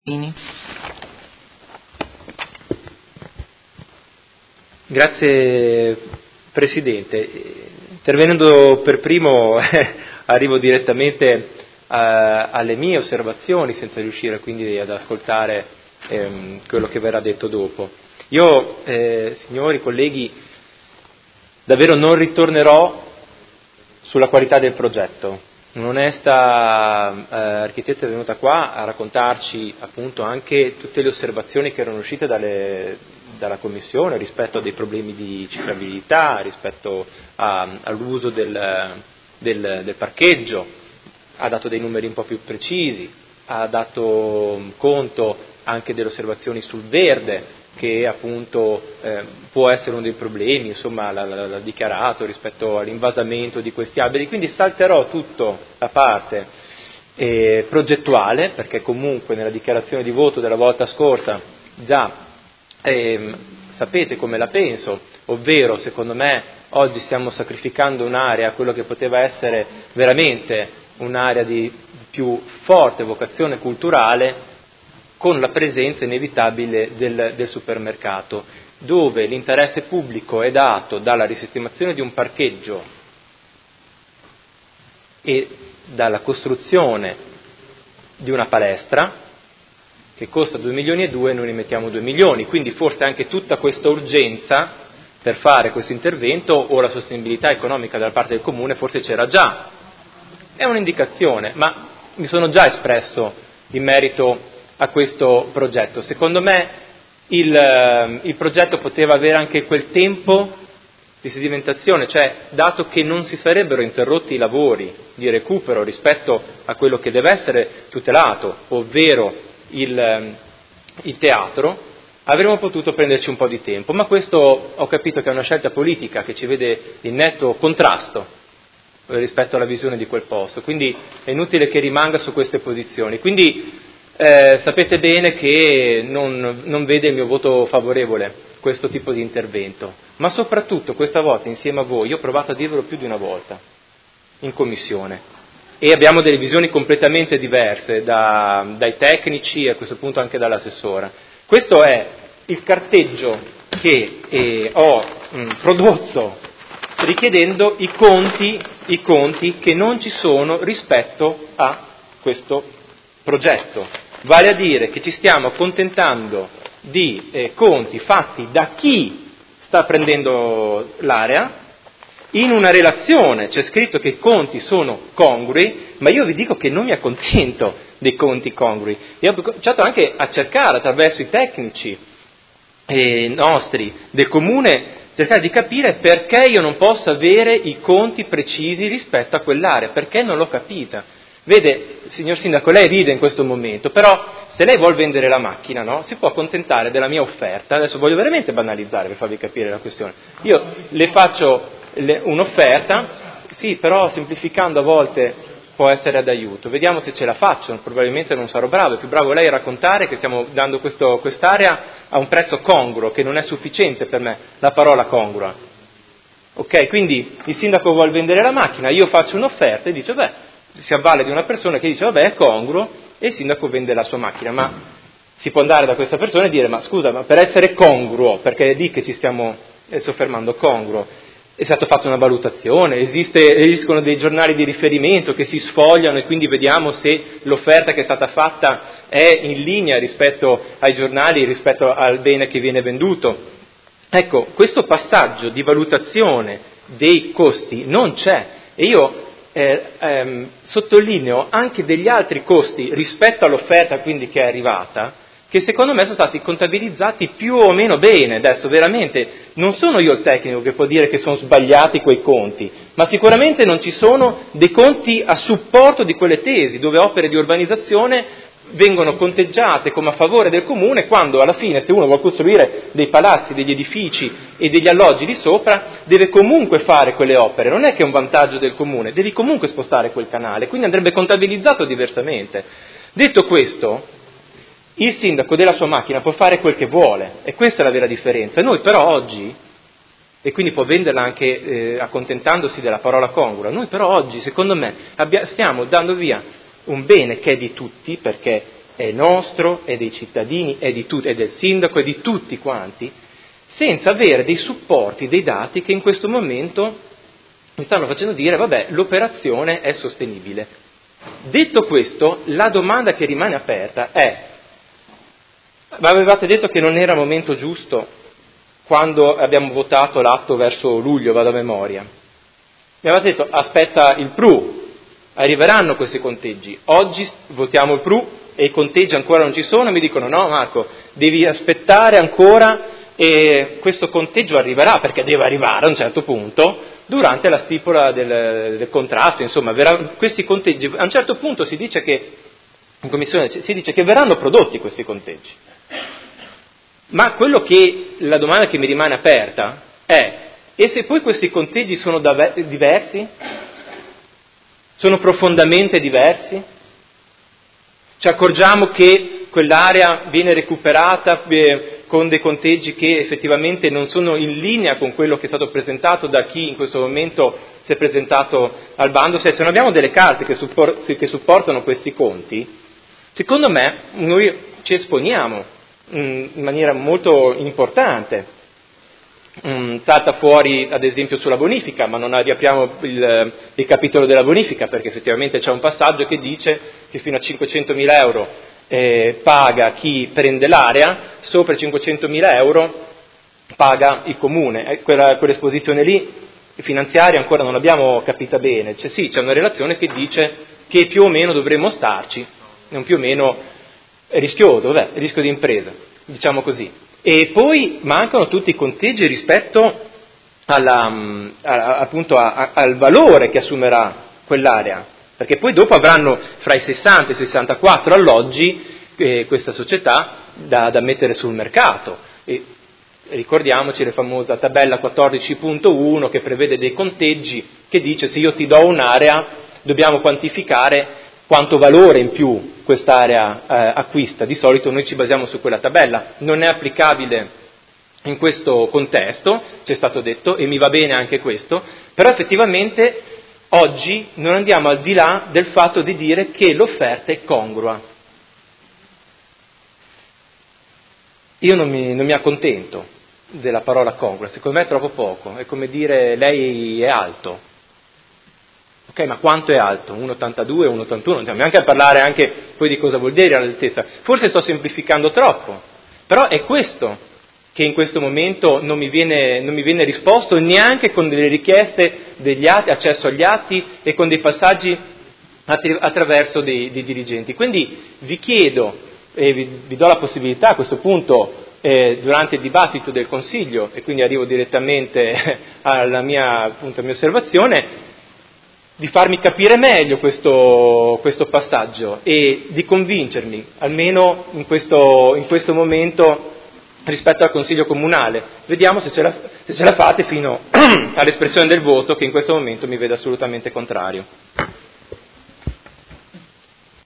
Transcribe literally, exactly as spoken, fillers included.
Grazie Presidente. Intervenendo per primo arrivo direttamente a, alle mie osservazioni senza riuscire quindi ad ascoltare ehm, quello che verrà detto dopo. Io, eh, signori colleghi, davvero non ritornerò sulla qualità del progetto. Un'onesta eh, architetta è venuta qua a raccontarci appunto anche tutte le osservazioni che erano uscite dalle, dalla Commissione rispetto a dei problemi di cifrabilità, rispetto a, all'uso del, del, del parcheggio, ha dato dei numeri un po' più precisi, ha dato conto anche delle osservazioni sul verde, che appunto eh, può essere uno dei problemi, insomma l'ha, l'ha, l'ha dichiarato rispetto all'invasamento di questi alberi, quindi salterò tutto la parte eh, progettuale, perché comunque nella dichiarazione di voto della volta scorsa già eh, sapete come la penso, ovvero secondo me oggi stiamo sacrificando un'area a quello che poteva essere veramente un'area di più forte vocazione culturale, con la presenza inevitabile del, del supermercato, dove l'interesse pubblico è dato dalla risistemazione di un parcheggio e dalla costruzione di una palestra che costa due milioni e due e noi ne mettiamo due milioni, quindi forse anche tutta questa urgenza per fare questo intervento o la sostenibilità economica dalla parte del Comune forse c'era già. È un'indicazione, ma mi sono già espresso in merito a questo progetto. Secondo me il, il progetto poteva avere anche quel tempo di sedimentazione, cioè dato che non si sarebbero interrotti i lavori di recupero rispetto a quello che deve essere tutelato, ovvero il, il teatro, avremmo potuto prenderci un po' di tempo, ma questo ho capito che è una scelta politica che ci vede in netto contrasto rispetto alla visione di quel posto, quindi è inutile che rimanga su queste posizioni. Quindi Eh, sapete bene che non, non vede il mio voto favorevole questo tipo di intervento, ma soprattutto questa volta insieme a voi, io ho provato a dirvelo più di una volta in commissione e abbiamo delle visioni completamente diverse da, dai tecnici e a questo punto anche dall'assessora. Questo è il carteggio che eh, ho mh, prodotto richiedendo i conti, i conti che non ci sono rispetto a questo progetto. Vale a dire che ci stiamo accontentando di eh, conti fatti da chi sta prendendo l'area, in una relazione c'è scritto che i conti sono congrui, ma io vi dico che non mi accontento dei conti congrui. Io ho cominciato anche a cercare attraverso i tecnici eh, nostri del comune, cercare di capire perché io non posso avere i conti precisi rispetto a quell'area, perché non l'ho capita. Vede, signor Sindaco, lei ride in questo momento, però se lei vuol vendere la macchina, no, si può accontentare della mia offerta. Adesso voglio veramente banalizzare per farvi capire la questione. Io le faccio le, un'offerta, sì, però semplificando a volte può essere d'aiuto. Vediamo se ce la faccio, probabilmente non sarò bravo, è più bravo lei a raccontare che stiamo dando questo, quest'area a un prezzo congruo, che non è sufficiente per me, la parola congrua. Ok, quindi il sindaco vuol vendere la macchina, io faccio un'offerta e dice, beh, si avvale di una persona che dice vabbè è congruo e il sindaco vende la sua macchina, ma si può andare da questa persona e dire ma scusa, ma per essere congruo, perché è lì che ci stiamo soffermando, congruo, è stata fatta una valutazione, esiste, esistono dei giornali di riferimento che si sfogliano e quindi vediamo se l'offerta che è stata fatta è in linea rispetto ai giornali, rispetto al bene che viene venduto. Ecco, questo passaggio di valutazione dei costi non c'è e io Eh, ehm, sottolineo anche degli altri costi rispetto all'offerta quindi che è arrivata, che secondo me sono stati contabilizzati più o meno bene. Adesso veramente non sono io il tecnico che può dire che sono sbagliati quei conti, ma sicuramente non ci sono dei conti a supporto di quelle tesi, dove opere di urbanizzazione vengono conteggiate come a favore del comune, quando alla fine se uno vuole costruire dei palazzi, degli edifici e degli alloggi di sopra deve comunque fare quelle opere, non è che è un vantaggio del comune, devi comunque spostare quel canale, quindi andrebbe contabilizzato diversamente. Detto questo, il sindaco della sua macchina può fare quel che vuole e questa è la vera differenza. Noi però oggi, e quindi può venderla anche eh, accontentandosi della parola congrua, noi però oggi secondo me abbia, stiamo dando via un bene che è di tutti, perché è nostro, è dei cittadini, è di tutti, è del sindaco, è di tutti quanti, senza avere dei supporti, dei dati che in questo momento mi stanno facendo dire, vabbè, l'operazione è sostenibile. Detto questo, la domanda che rimane aperta è, ma avevate detto che non era il momento giusto quando abbiamo votato l'atto verso luglio, vado a memoria. Mi avevate detto, aspetta il P R U, arriveranno questi conteggi. Oggi votiamo il P R U e i conteggi ancora non ci sono e mi dicono, no Marco, devi aspettare ancora e questo conteggio arriverà, perché deve arrivare a un certo punto, durante la stipula del, del contratto, insomma, verrà, questi conteggi, a un certo punto si dice che, in commissione si dice che verranno prodotti questi conteggi. Ma quello che, la domanda che mi rimane aperta è, e se poi questi conteggi sono da, diversi? Sono profondamente diversi? Ci accorgiamo che quell'area viene recuperata eh, con dei conteggi che effettivamente non sono in linea con quello che è stato presentato da chi in questo momento si è presentato al bando. Cioè, se non abbiamo delle carte che, support- che supportano questi conti, secondo me noi ci esponiamo mh, in maniera molto importante. Mm, salta fuori ad esempio sulla bonifica, ma non riapriamo il, il capitolo della bonifica, perché effettivamente c'è un passaggio che dice che fino a cinquecentomila euro eh, paga chi prende l'area, sopra i cinquecentomila euro paga il comune. Eh, quella, quell'esposizione lì finanziaria ancora non l'abbiamo capita bene, cioè sì, c'è una relazione che dice che più o meno dovremmo starci, non più o meno è rischioso, vabbè, è rischio di impresa, diciamo così. E poi mancano tutti i conteggi rispetto alla, a, appunto a, a, al valore che assumerà quell'area, perché poi dopo avranno fra i sessanta e i sessantaquattro alloggi eh, questa società da, da mettere sul mercato. E ricordiamoci la famosa tabella quattordici punto uno che prevede dei conteggi, che dice se io ti do un'area dobbiamo quantificare quanto valore in più quest'area eh, acquista. Di solito noi ci basiamo su quella tabella, non è applicabile in questo contesto, ci è stato detto, e mi va bene anche questo, però effettivamente oggi non andiamo al di là del fatto di dire che l'offerta è congrua. Io non mi, non mi accontento della parola congrua, secondo me è troppo poco, è come dire lei è alto. Ok, ma quanto è alto? uno virgola ottantadue, uno virgola ottantuno? Non stiamo neanche a parlare anche poi di cosa vuol dire l'altezza. Forse sto semplificando troppo, però è questo che in questo momento non mi viene, non mi viene risposto neanche con delle richieste degli atti, accesso agli atti e con dei passaggi attraverso dei, dei dirigenti. Quindi vi chiedo e vi, vi do la possibilità a questo punto eh, durante il dibattito del Consiglio, e quindi arrivo direttamente alla mia, appunto, alla mia osservazione, di farmi capire meglio questo, questo passaggio e di convincermi, almeno in questo, in questo momento, rispetto al Consiglio Comunale. Vediamo se ce la, se ce la fate fino all'espressione del voto, che in questo momento mi vede assolutamente contrario.